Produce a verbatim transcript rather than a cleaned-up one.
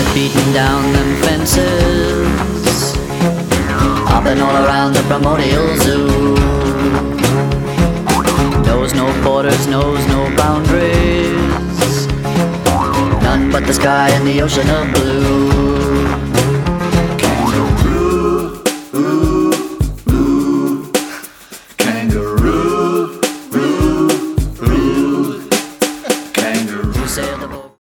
beating down them fences, hopping all around the primordial zoo. Knows no borders, knows no boundaries, none but the sky and the ocean of blue.